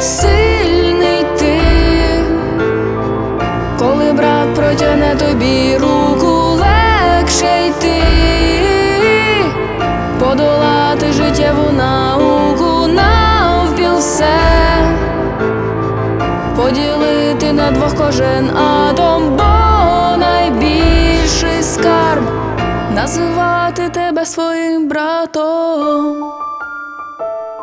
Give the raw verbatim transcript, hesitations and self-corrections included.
сильний ти, коли брат протягне тобі руку, легше йти, подолати життєву науку навпіл все, поділити на двох кожен атом, бо найбільший скарб називати тебе своїм братом.